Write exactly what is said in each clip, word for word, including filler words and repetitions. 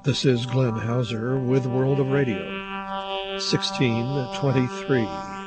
This is Glenn Hauser with World of Radio, sixteen twenty-three.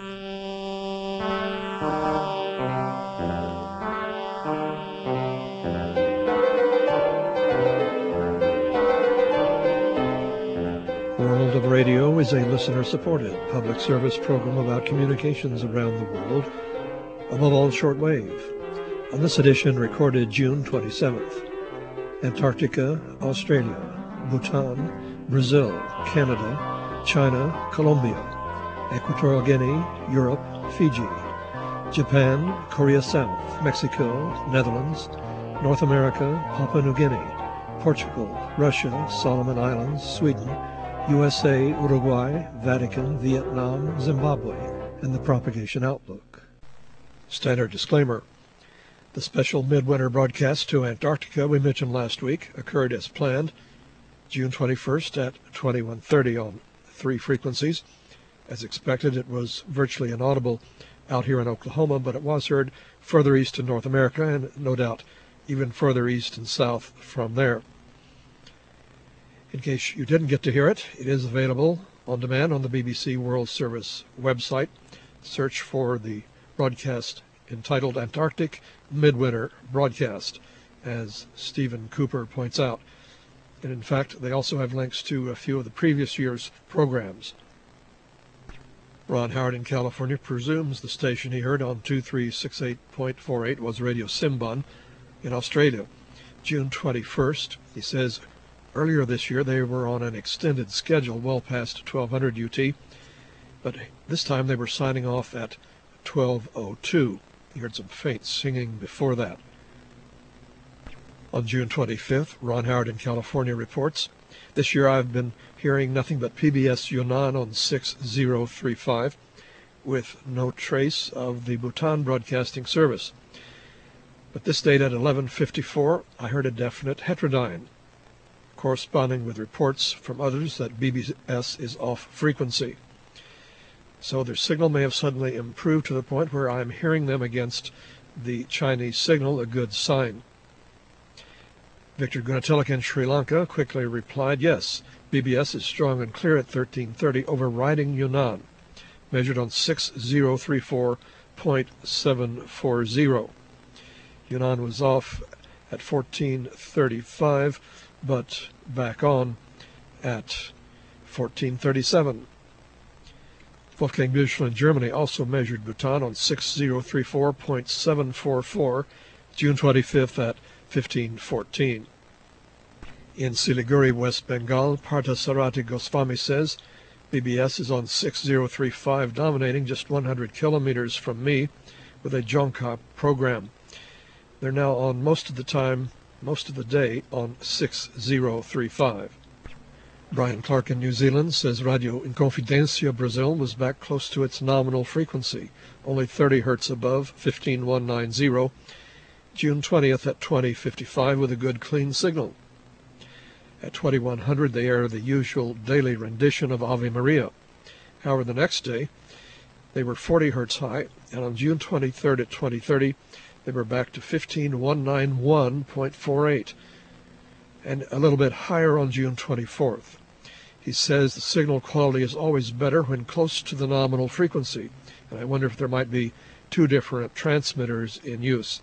World of Radio is a listener-supported public service program about communications around the world, above all shortwave. On this edition, recorded June twenty-seventh, Antarctica, Australia, Bhutan, Brazil, Canada, China, Colombia, Equatorial Guinea, Europe, Fiji, Japan, Korea South, Mexico, Netherlands, North America, Papua New Guinea, Portugal, Russia, Solomon Islands, Sweden, U S A, Uruguay, Vatican, Vietnam, Zimbabwe, and the Propagation Outlook. Standard disclaimer. The special midwinter broadcast to Antarctica we mentioned last week occurred as planned, June twenty-first at twenty-one thirty on three frequencies. As expected, it was virtually inaudible out here in Oklahoma, but it was heard further east in North America and no doubt even further east and south from there. In case you didn't get to hear it, it is available on demand on the B B C World Service website. Search for the broadcast entitled Antarctic Midwinter Broadcast, as Stephen Cooper points out. And in fact, they also have links to a few of the previous year's programs. Ron Howard in California presumes the station he heard on two three six eight point four eight was Radio Simbun in Australia. June twenty-first, he says, earlier this year they were on an extended schedule well past twelve hundred U T, but this time they were signing off at twelve oh two. He heard some faint singing before that. On June twenty-fifth, Ron Howard in California reports, this year I've been hearing nothing but P B S Yunnan on six oh three five, with no trace of the Bhutan broadcasting service. But this date at eleven fifty-four, I heard a definite heterodyne, corresponding with reports from others that B B S is off frequency. So their signal may have suddenly improved to the point where I'm hearing them against the Chinese signal, a good sign. Victor Gunatilik in Sri Lanka quickly replied, yes, B B S is strong and clear at thirteen thirty, overriding Yunnan, measured on six oh three four point seven four oh. Yunnan was off at fourteen thirty-five, but back on at fourteen thirty-seven. Wolfgang Büchel in Germany also measured Bhutan on six oh three four point seven four four, June twenty-fifth at fifteen fourteen. In Siliguri, West Bengal, Parthasarathi Goswami says, B B S is on six oh three five, dominating just one hundred kilometers from me with a Jonka program. They're now on most of the time, most of the day, on six oh three five. Brian Clark in New Zealand says Radio Inconfidencia Brazil was back close to its nominal frequency, only thirty hertz above, fifteen one ninety, June twentieth at twenty fifty-five with a good clean signal. At twenty-one hundred they air the usual daily rendition of Ave Maria. However, the next day they were forty hertz high, and on June twenty-third at twenty thirty they were back to fifteen one ninety-one point four eight, and a little bit higher on June twenty-fourth. He says the signal quality is always better when close to the nominal frequency, and I wonder if there might be two different transmitters in use.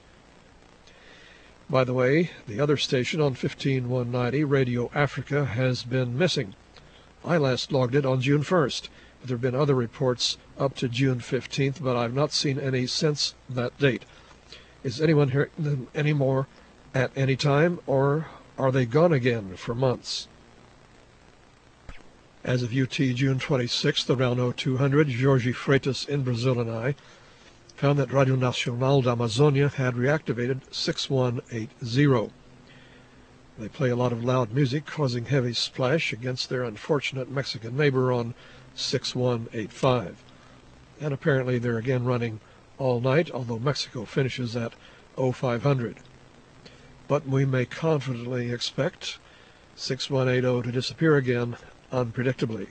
By the way, the other station on fifteen one ninety, Radio Africa, has been missing. I last logged it on June first, but there have been other reports up to June fifteenth, but I've not seen any since that date. Is anyone hearing them anymore at any time, or are they gone again for months? As of U T June twenty-sixth, around oh two hundred, Jorge Freitas in Brazil and I found that Radio Nacional da Amazonia had reactivated six one eight oh. They play a lot of loud music, causing heavy splash against their unfortunate Mexican neighbor on six one eight five. And apparently they're again running all night, although Mexico finishes at oh five hundred. But we may confidently expect six one eight oh to disappear again unpredictably.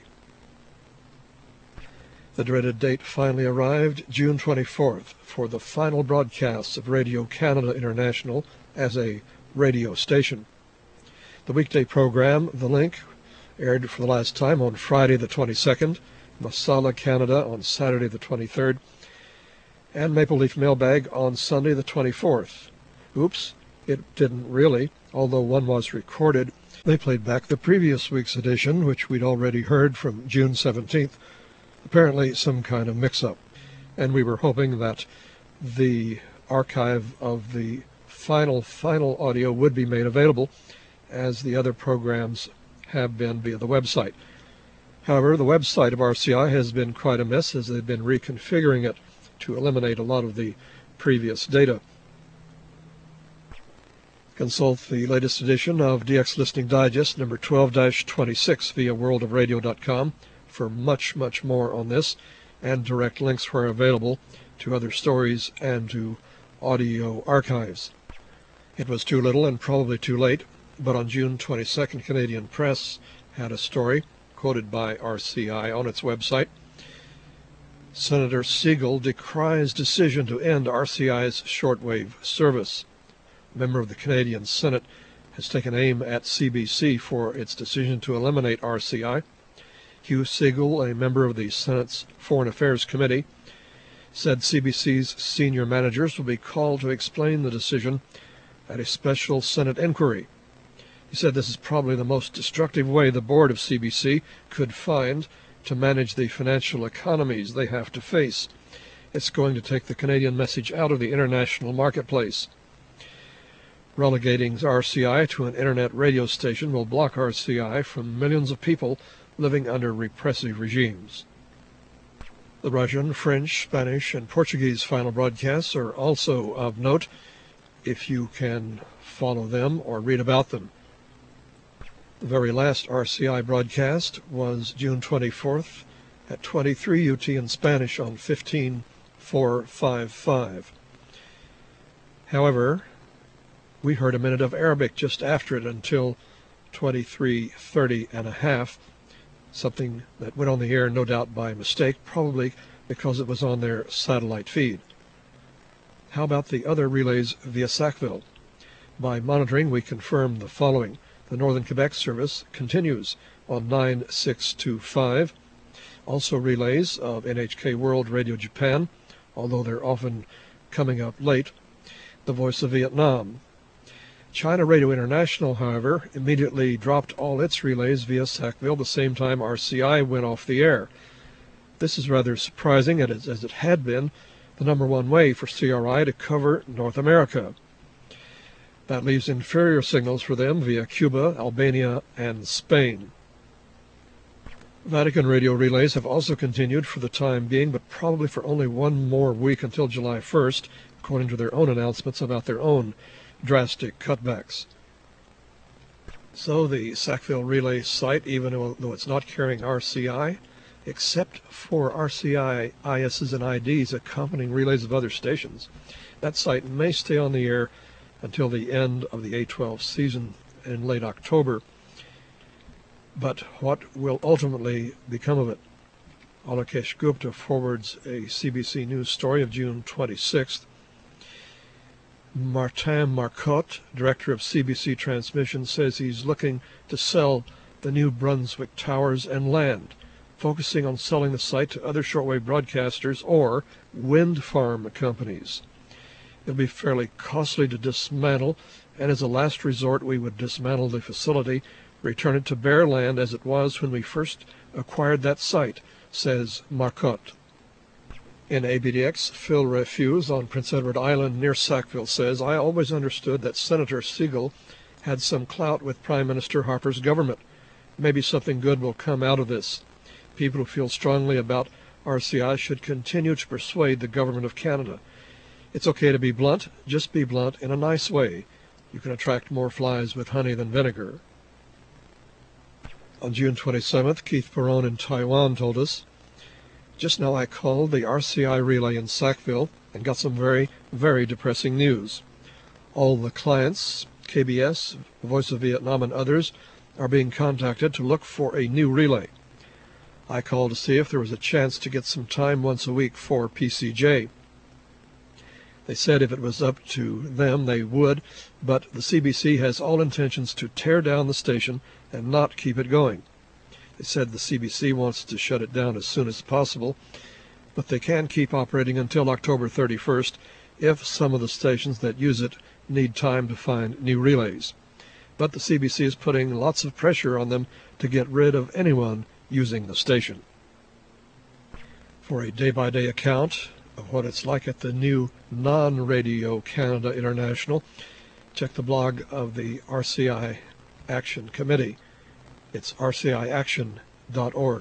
The dreaded date finally arrived, June twenty-fourth, for the final broadcasts of Radio Canada International as a radio station. The weekday program, The Link, aired for the last time on Friday the twenty-second, Masala, Canada on Saturday the twenty-third, and Maple Leaf Mailbag on Sunday the twenty-fourth. Oops, it didn't really, although one was recorded. They played back the previous week's edition, which we'd already heard from June seventeenth. Apparently some kind of mix-up. And we were hoping that the archive of the final, final audio would be made available, as the other programs have been via the website. However, the website of R C I has been quite a mess, as they've been reconfiguring it to eliminate a lot of the previous data. Consult the latest edition of D X Listening Digest, number twelve dash twenty-six, via world of radio dot com for much, much more on this, and direct links where available to other stories and to audio archives. It was too little and probably too late, but on June twenty-second, Canadian Press had a story quoted by R C I on its website. Senator Siegel decries decision to end R C I's shortwave service. A member of the Canadian Senate has taken aim at C B C for its decision to eliminate R C I. Hugh Siegel, a member of the Senate's Foreign Affairs Committee, said C B C's senior managers will be called to explain the decision at a special Senate inquiry. He said this is probably the most destructive way the board of C B C could find to manage the financial economies they have to face. It's going to take the Canadian message out of the international marketplace. Relegating R C I to an internet radio station will block R C I from millions of people living under repressive regimes. The Russian, French, Spanish, and Portuguese final broadcasts are also of note, if you can follow them or read about them. The very last R C I broadcast was June twenty-fourth at twenty-three U T in Spanish on fifteen four fifty-five. However, we heard a minute of Arabic just after it until twenty-three thirty and a half, something that went on the air no doubt by mistake, probably because it was on their satellite feed. How about the other relays via Sackville? By monitoring, we confirmed the following. The Northern Quebec service continues on nine six two five. Also relays of N H K World Radio Japan, although they're often coming up late. The Voice of Vietnam. China Radio International, however, immediately dropped all its relays via Sackville the same time R C I went off the air. This is rather surprising, as it had been the number one way for C R I to cover North America. That leaves inferior signals for them via Cuba, Albania, and Spain. Vatican radio relays have also continued for the time being, but probably for only one more week until July first, according to their own announcements about their own drastic cutbacks. So the Sackville Relay site, even though it's not carrying R C I, except for R C I I Ss and I Ds accompanying relays of other stations, that site may stay on the air until the end of the A twelve season in late October. But what will ultimately become of it? Alakesh Gupta forwards a C B C News story of June twenty-sixth. Martin Marcotte, director of C B C Transmission, says he's looking to sell the New Brunswick towers and land, focusing on selling the site to other shortwave broadcasters or wind farm companies. It'll be fairly costly to dismantle, and as a last resort we would dismantle the facility, return it to bare land as it was when we first acquired that site, says Marcotte. In A B D X, Phil Refuse on Prince Edward Island near Sackville says, I always understood that Senator Siegel had some clout with Prime Minister Harper's government. Maybe something good will come out of this. People who feel strongly about R C I should continue to persuade the government of Canada. It's okay to be blunt, just be blunt in a nice way. You can attract more flies with honey than vinegar. On June twenty-seventh, Keith Perron in Taiwan told us, just now I called the R C I relay in Sackville and got some very, very depressing news. All the clients, K B S, Voice of Vietnam, and others, are being contacted to look for a new relay. I called to see if there was a chance to get some time once a week for P C J. They said if it was up to them they would, but the C B C has all intentions to tear down the station and not keep it going. They said the C B C wants to shut it down as soon as possible, but they can keep operating until October thirty-first if some of the stations that use it need time to find new relays. But the C B C is putting lots of pressure on them to get rid of anyone using the station. For a day-by-day account of what it's like at the new non-Radio Canada International, check the blog of the R C I Action Committee. It's r c i action dot org.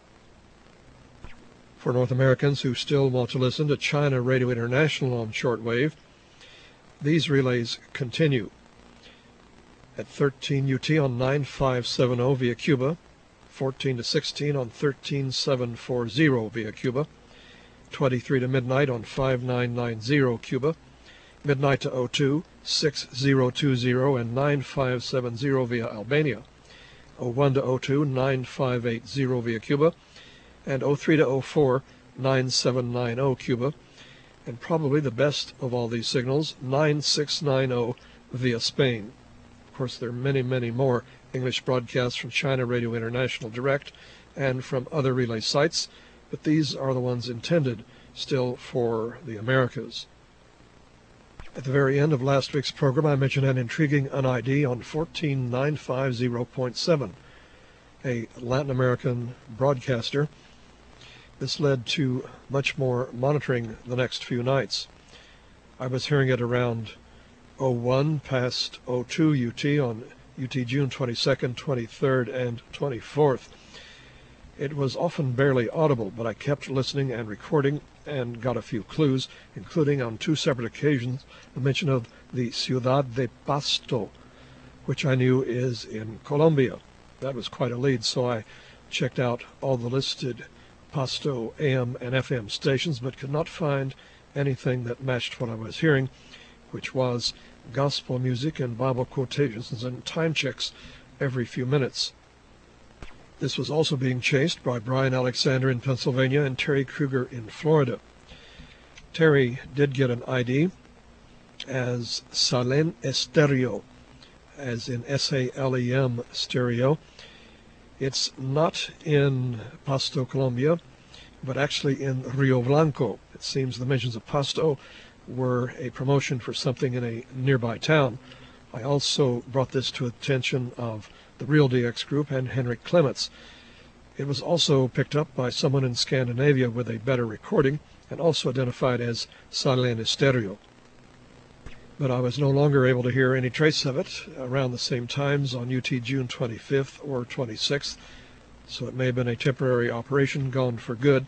For North Americans who still want to listen to China Radio International on shortwave, these relays continue. At thirteen U T on nine five seven zero via Cuba, fourteen to sixteen on thirteen seven forty via Cuba, twenty-three to midnight on five nine nine zero Cuba, midnight to oh two, six zero two zero and nine five seven zero via Albania, oh one to oh two, nine five eight zero via Cuba, and oh three to oh four, nine seven nine zero Cuba, and probably the best of all these signals, nine six nine zero via Spain. Of course, there are many, many more English broadcasts from China Radio International Direct and from other relay sites, but these are the ones intended still for the Americas. At the very end of last week's program, I mentioned an intriguing N I D on fourteen nine fifty point seven, a Latin American broadcaster. This led to much more monitoring the next few nights. I was hearing it around oh one past oh two U T on U T June twenty-second, twenty-third, and twenty-fourth. It was often barely audible, but I kept listening and recording and got a few clues, including on two separate occasions the mention of the Ciudad de Pasto, which I knew is in Colombia. That was quite a lead, so I checked out all the listed Pasto A M and F M stations, but could not find anything that matched what I was hearing, which was gospel music and Bible quotations and time checks every few minutes. This was also being chased by Brian Alexander in Pennsylvania and Terry Kruger in Florida. Terry did get an I D as Salem Estéreo, as in S A L E M stereo. It's not in Pasto, Colombia, but actually in Rio Blanco. It seems the mentions of Pasto were a promotion for something in a nearby town. I also brought this to attention of the Real D X Group and Henrik Clements. It was also picked up by someone in Scandinavia with a better recording and also identified as Salem Estéreo. But I was no longer able to hear any trace of it around the same times on U T June twenty-fifth or twenty-sixth, so it may have been a temporary operation gone for good.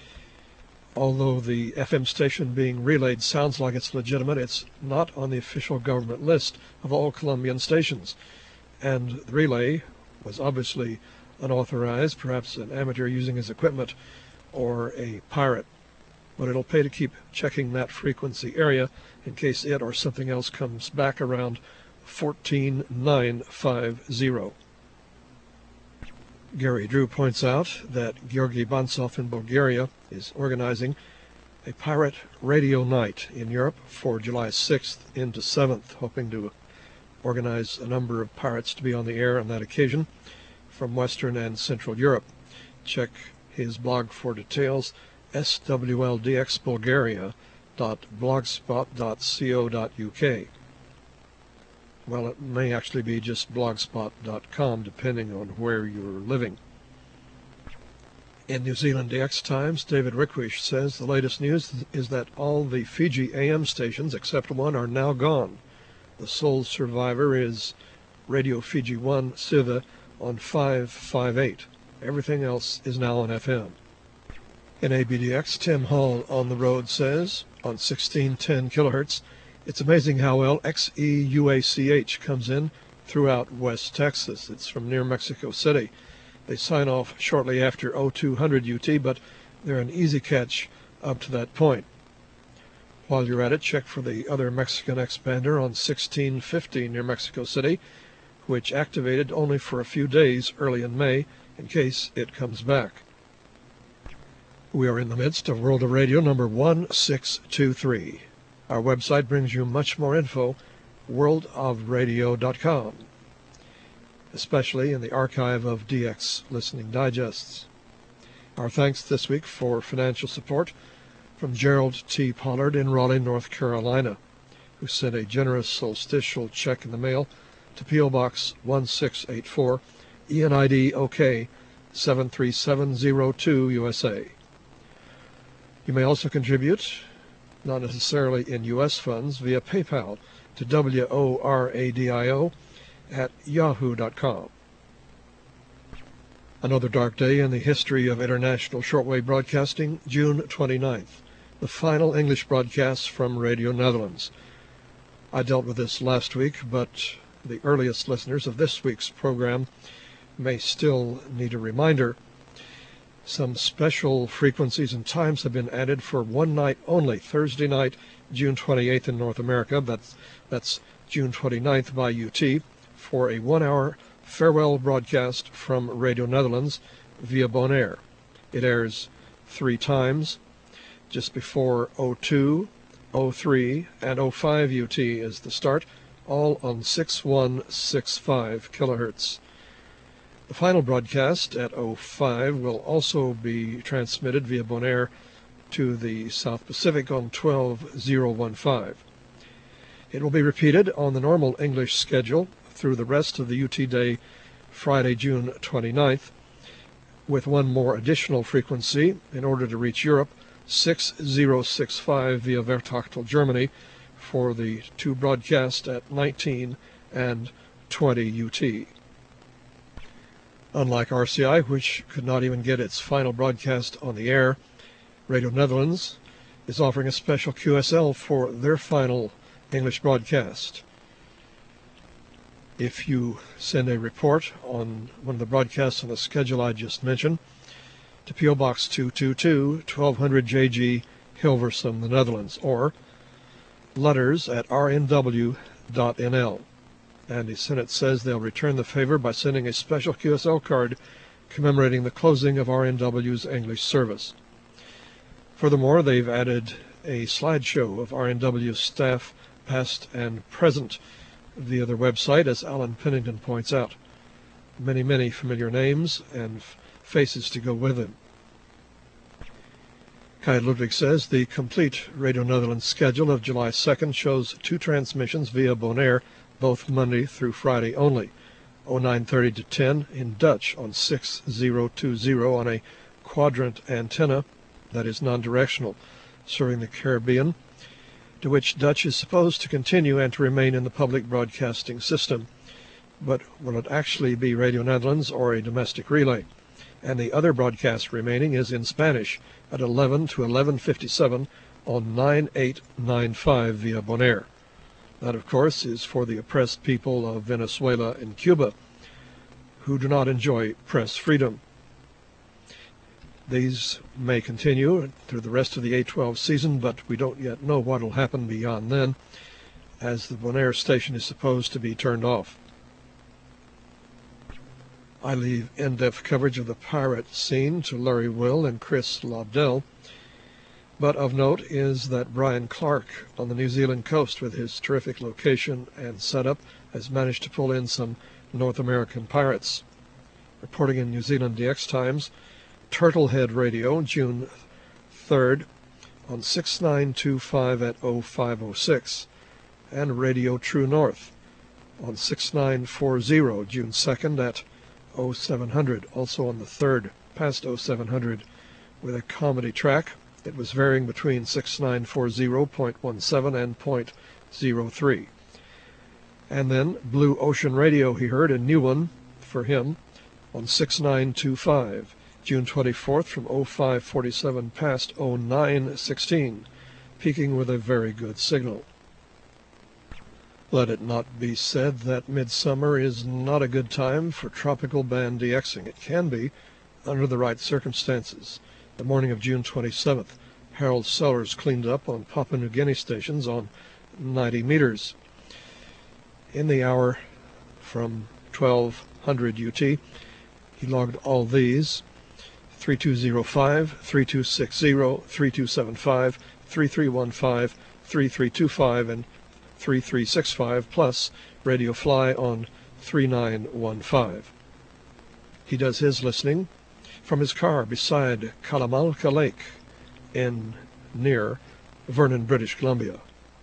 Although the F M station being relayed sounds like it's legitimate, it's not on the official government list of all Colombian stations, and the relay was obviously unauthorized, perhaps an amateur using his equipment or a pirate. But it'll pay to keep checking that frequency area in case it or something else comes back around fourteen nine fifty. Gary Drew points out that Georgi Bansov in Bulgaria is organizing a pirate radio night in Europe for July sixth into seventh, hoping to organize a number of pirates to be on the air on that occasion from Western and Central Europe. Check his blog for details, s w l d x bulgaria dot blogspot dot co dot u k. Well, it may actually be just blogspot dot com, depending on where you're living. In New Zealand D X Times, David Rickwish says the latest news is that all the Fiji A M stations, except one, are now gone. The sole survivor is Radio Fiji one Siva on five fifty-eight. Everything else is now on F M. In A B D X, Tim Hall on the road says, on sixteen ten kilohertz, it's amazing how well X E U A C H comes in throughout West Texas. It's from near Mexico City. They sign off shortly after oh two hundred U T, but they're an easy catch up to that point. While you're at it, check for the other Mexican expander on sixteen fifty near Mexico City, which activated only for a few days early in May in case it comes back. We are in the midst of World of Radio number one six two three. Our website brings you much more info, world of radio dot com. especially in the archive of D X Listening Digests. Our thanks this week for financial support from Gerald T. Pollard in Raleigh, North Carolina, who sent a generous solstitial check in the mail to P O. Box one six eight four, E N I D OK seven three seven zero two, U S A. You may also contribute, not necessarily in U S funds, via PayPal to W O R A D I O at yahoo dot com. Another dark day in the history of international shortwave broadcasting, June twenty-ninth, the final English broadcasts from Radio Netherlands. I dealt with this last week, but the earliest listeners of this week's program may still need a reminder. Some special frequencies and times have been added for one night only, Thursday night, June twenty-eighth in North America, that's, that's June twenty-ninth by U T, for a one-hour farewell broadcast from Radio Netherlands via Bonaire. It airs three times, just before oh two, oh three, and oh five U T is the start, all on six one six five kilohertz. The final broadcast at oh five will also be transmitted via Bonaire to the South Pacific on twelve oh fifteen. It will be repeated on the normal English schedule through the rest of the U T day, Friday, June twenty-ninth, with one more additional frequency in order to reach Europe, six oh six five via Wertachtel, Germany, for the two broadcasts at nineteen and twenty U T. Unlike R C I, which could not even get its final broadcast on the air, Radio Netherlands is offering a special Q S L for their final English broadcast. If you send a report on one of the broadcasts on the schedule I just mentioned to P O. Box two two two, twelve hundred J G, Hilversum, the Netherlands, or letters at r n w dot n l. Andy Sinnott says they'll return the favor by sending a special Q S L card commemorating the closing of R N W's English service. Furthermore, they've added a slideshow of R N W's staff, past and present, via their website, as Alan Pennington points out. Many, many familiar names and faces to go with them. Kai Ludwig says the complete Radio Netherlands schedule of July second shows two transmissions via Bonaire, both Monday through Friday only, oh nine thirty to ten in Dutch on six oh two oh on a quadrant antenna, that is non-directional, serving the Caribbean, to which Dutch is supposed to continue and to remain in the public broadcasting system. But will it actually be Radio Netherlands or a domestic relay? And the other broadcast remaining is in Spanish at eleven to eleven fifty-seven on nine eight nine five via Bonaire. That, of course, is for the oppressed people of Venezuela and Cuba, who do not enjoy press freedom. These may continue through the rest of the eight twelve season, but we don't yet know what will happen beyond then, as the Bonaire station is supposed to be turned off. I leave in-depth coverage of the pirate scene to Larry Will and Chris Lobdell, but of note is that Brian Clark on the New Zealand coast, with his terrific location and setup, has managed to pull in some North American pirates. Reporting in New Zealand D X Times, Turtlehead Radio, June third, on six nine two five at oh five oh six, and Radio True North on six nine four oh, June second at oh seven hundred, also on the third, past oh seven hundred, with a comedy track. It was varying between six nine four oh point one seven and point oh three. And then Blue Ocean Radio he heard, a new one for him, on six nine two five, June twenty-fourth from oh five forty-seven past oh nine sixteen, peaking with a very good signal. Let it not be said that midsummer is not a good time for tropical band DXing. It can be, under the right circumstances. The morning of June twenty-seventh, Harold Sellers cleaned up on Papua New Guinea stations on ninety meters. In the hour from twelve hundred U T, he logged all these: three two oh five, three two six oh, three two seven five, three three one five, three three two five, and three three six five, plus Radio Fly on three nine one five. He does his listening from his car beside Kalamalka Lake in near Vernon, British Columbia.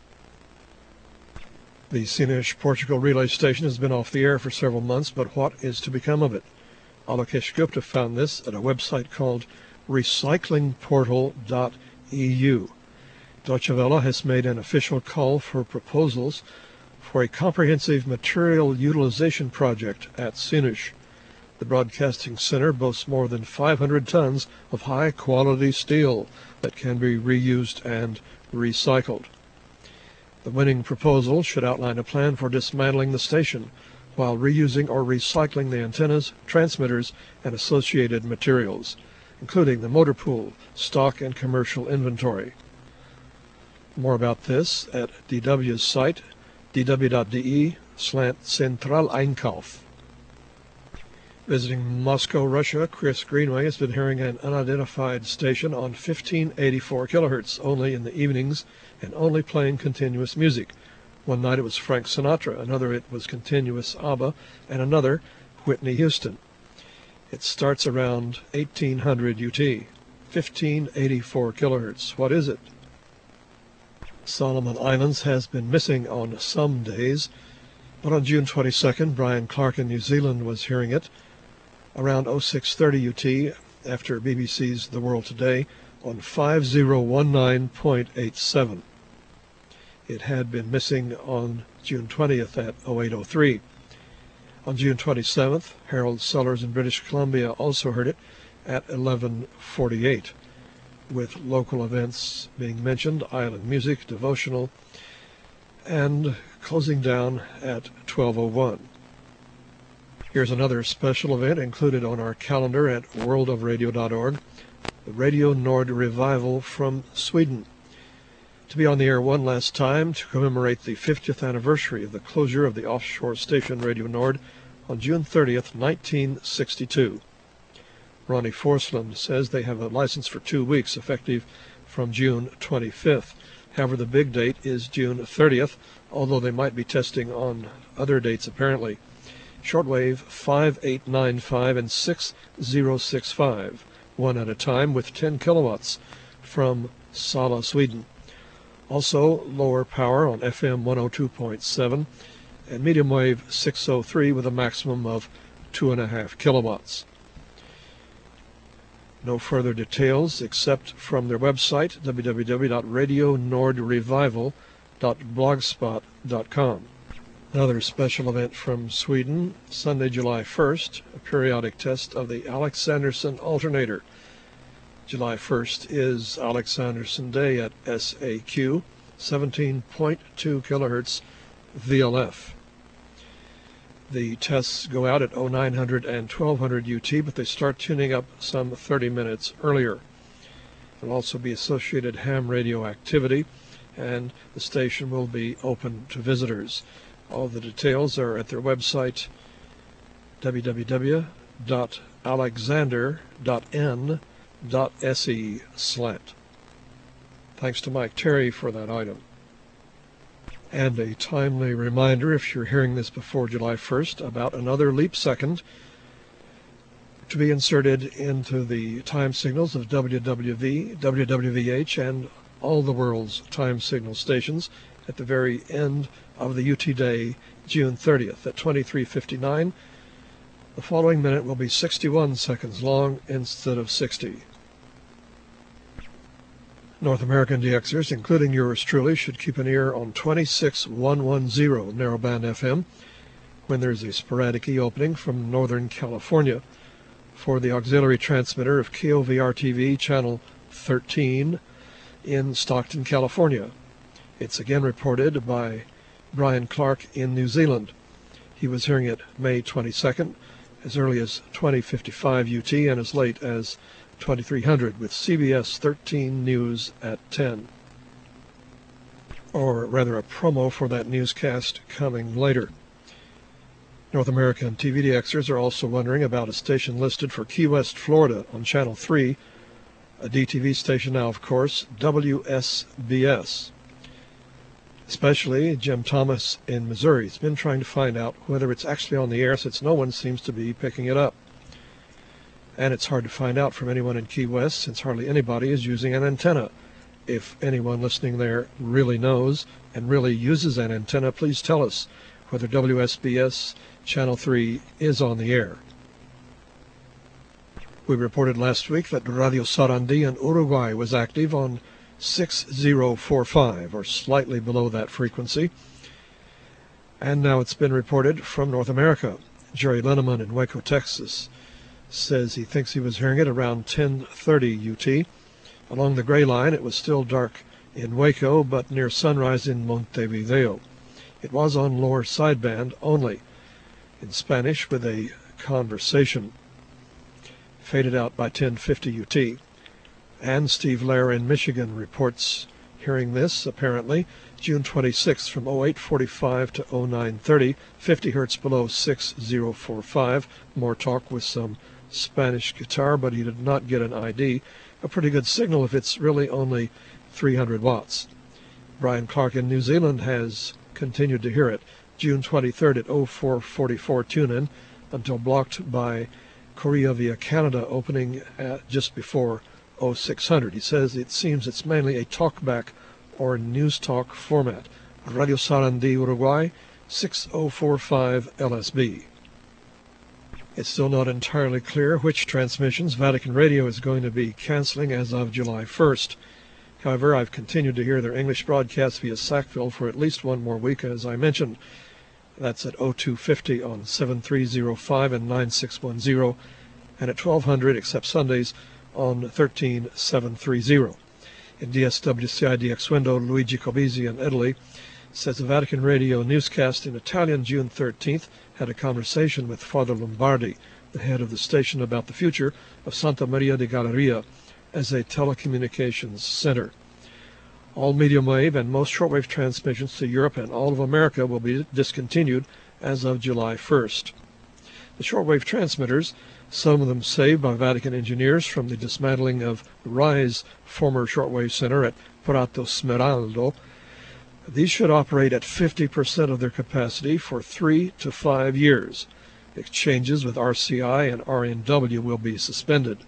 The Sines, Portugal relay station has been off the air for several months, but what is to become of it? Alokesh Gupta found this at a website called recycling portal dot e u. Deutsche Welle has made an official call for proposals for a comprehensive material utilization project at Sines. The Broadcasting Center boasts more than five hundred tons of high-quality steel that can be reused and recycled. The winning proposal should outline a plan for dismantling the station while reusing or recycling the antennas, transmitters, and associated materials, including the motor pool, stock, and commercial inventory. More about this at D W's site, d w dot d e slant Zentraleinkauf. Visiting Moscow, Russia, Chris Greenway has been hearing an unidentified station on fifteen eighty-four kilohertz only in the evenings and only playing continuous music. One night it was Frank Sinatra, another it was continuous ABBA, and another Whitney Houston. It starts around eighteen hundred U T, fifteen eighty-four kilohertz. What is it? Solomon Islands has been missing on some days, but on June twenty-second, Brian Clark in New Zealand was hearing it around oh six thirty U T after B B C's The World Today on five thousand nineteen point eight seven. It had been missing on June twentieth at oh eight oh three. On June twenty-seventh, Harold Sellers in British Columbia also heard it at eleven forty-eight, with local events being mentioned, island music, devotional, and closing down at twelve oh one. Here's another special event included on our calendar at world of radio dot org, the Radio Nord Revival from Sweden. To be on the air one last time to commemorate the fiftieth anniversary of the closure of the offshore station Radio Nord on June thirtieth, nineteen sixty-two. Ronnie Forsland says they have a license for two weeks, effective from June twenty-fifth. However, the big date is June thirtieth, although they might be testing on other dates apparently. Shortwave five eight nine five and six oh six five, one at a time with ten kilowatts from Sala, Sweden. Also lower power on F M one oh two point seven and medium wave six oh three with a maximum of two and a half kilowatts. No further details except from their website, w w w dot radio nord revival dot blogspot dot com. Another special event from Sweden, Sunday, July first, a periodic test of the Alexanderson alternator. July first is Alexanderson Day at S A Q, seventeen point two kilohertz V L F. The tests go out at oh nine hundred and twelve hundred U T, but they start tuning up some thirty minutes earlier. There will also be associated ham radio activity, and the station will be open to visitors. All the details are at their website, w w w dot alexander dot n dot s e slant. Thanks to Mike Terry for that item. And a timely reminder, if you're hearing this before July first, about another leap second to be inserted into the time signals of W W V, W W V H, and all the world's time signal stations at the very end of the U T day, June thirtieth at twenty-three fifty-nine. The following minute will be sixty-one seconds long instead of sixty. North American D Xers, including yours truly, should keep an ear on twenty-six one ten narrowband F M when there's a sporadic E-opening from Northern California for the auxiliary transmitter of K O V R T V channel thirteen in Stockton, California. It's again reported by Brian Clark in New Zealand. He was hearing it May twenty-second, as early as twenty fifty-five U T and as late as twenty-three hundred, with C B S thirteen News at ten. Or rather a promo for that newscast coming later. North American T V D Xers are also wondering about a station listed for Key West, Florida on Channel three, a D T V station now, of course, W S B S. especially Jim Thomas in Missouri. He's been trying to find out whether it's actually on the air since no one seems to be picking it up. And it's hard to find out from anyone in Key West since hardly anybody is using an antenna. If anyone listening there really knows and really uses an antenna, please tell us whether W S B S Channel three is on the air. We reported last week that Radio Sarandí in Uruguay was active on six zero four five, or slightly below that frequency. And now it's been reported from North America. Jerry Linneman in Waco, Texas, says he thinks he was hearing it around ten thirty U T. Along the gray line, it was still dark in Waco, but near sunrise in Montevideo. It was on lower sideband only, in Spanish with a conversation. Faded out by ten fifty U T. And Steve Lair in Michigan reports hearing this, apparently, June twenty-sixth from oh eight forty-five to oh nine thirty, fifty hertz below six zero four five. More talk with some Spanish guitar, but he did not get an I D. A pretty good signal if it's really only three hundred watts. Brian Clark in New Zealand has continued to hear it, June twenty-third at oh four forty-four tune-in, until blocked by Korea via Canada opening at just before oh six hundred. He says it seems it's mainly a talkback or news talk format. Radio Sarandí, Uruguay, six oh four five L S B. It's still not entirely clear which transmissions Vatican Radio is going to be canceling as of July first. However, I've continued to hear their English broadcasts via Sackville for at least one more week, as I mentioned. That's at oh two fifty on seven three oh five and nine six one oh, and at twelve hundred, except Sundays, on thirteen seven thirty. In D S W C I D X window, Luigi Cobisi in Italy says the Vatican Radio newscast in Italian June thirteenth had a conversation with Father Lombardi, the head of the station, about the future of Santa Maria de Galleria as a telecommunications center. All medium wave and most shortwave transmissions to Europe and all of America will be discontinued as of July first. The shortwave transmitters, some of them saved by Vatican engineers from the dismantling of RISE former shortwave center at Prato Smeraldo, these should operate at fifty percent of their capacity for three to five years. Exchanges with R C I and R N W will be suspended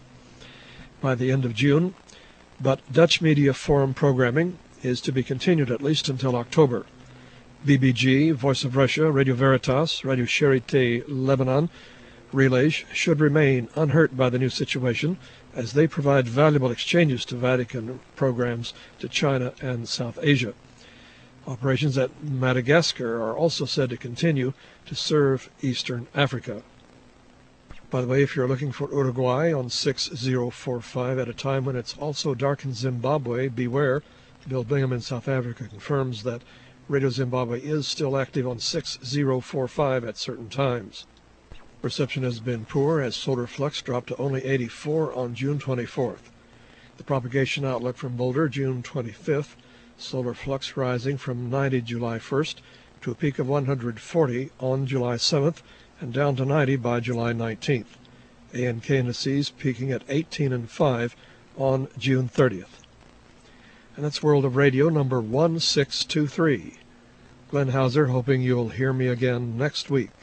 by the end of June, but Dutch Media Forum programming is to be continued at least until October. B B G, Voice of Russia, Radio Veritas, Radio Charité Lebanon relays should remain unhurt by the new situation, as they provide valuable exchanges to Vatican programs to China and South Asia. Operations at Madagascar are also said to continue to serve Eastern Africa. By the way, if you're looking for Uruguay on six oh four five at a time when it's also dark in Zimbabwe, beware. Bill Bingham in South Africa confirms that Radio Zimbabwe is still active on six oh four five at certain times. Reception has been poor as solar flux dropped to only eighty-four on June twenty-fourth. The propagation outlook from Boulder, June twenty-fifth, solar flux rising from ninety July first to a peak of one hundred forty on July seventh and down to ninety by July nineteenth. A N K indices peaking at eighteen and five on June thirtieth. And that's World of Radio number one six two three. Glenn Hauser, hoping you'll hear me again next week.